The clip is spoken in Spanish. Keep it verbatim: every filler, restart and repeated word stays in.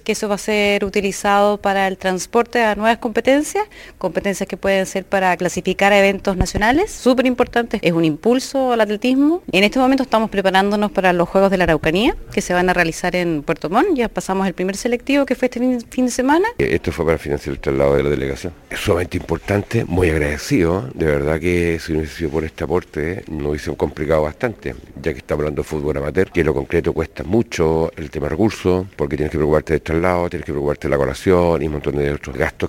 que eso va a ser utilizado para el transporte a nuevas competencias, competencias que pueden ser para clasificar a eventos nacionales, súper importante, es un impulso al atletismo. En este momento estamos preparándonos para los Juegos de la Araucanía, que se van a realizar en Puerto Montt, ya pasamos el primer selectivo que fue este fin, fin de semana. Esto fue para financiar el traslado de la delegación. Es sumamente importante, muy agradecido, de verdad que si no hubiese sido por este aporte nos hubiese complicado bastante, ya que estamos hablando de fútbol amateur, que lo concreto cuesta mucho el tema de recursos, porque tienes que preocuparte del traslado, tienes que preocuparte de la colación y un montón de otros gastos